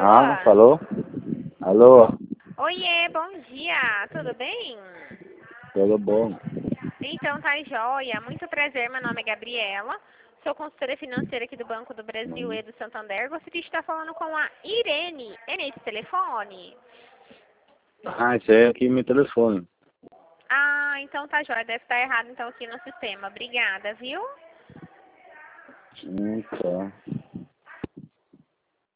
Alô? Falou? Alô? Oiê, bom dia, tudo bem? Tudo bom? Então tá joia, muito prazer, meu nome é Gabriela, sou consultora financeira aqui do Banco do Brasil e do Santander. Gostaria de estar falando com a Irene. É nesse telefone? Isso aí é aqui meu telefone. Ah, então tá joia, deve estar errado então aqui no sistema. Obrigada, viu? Tá.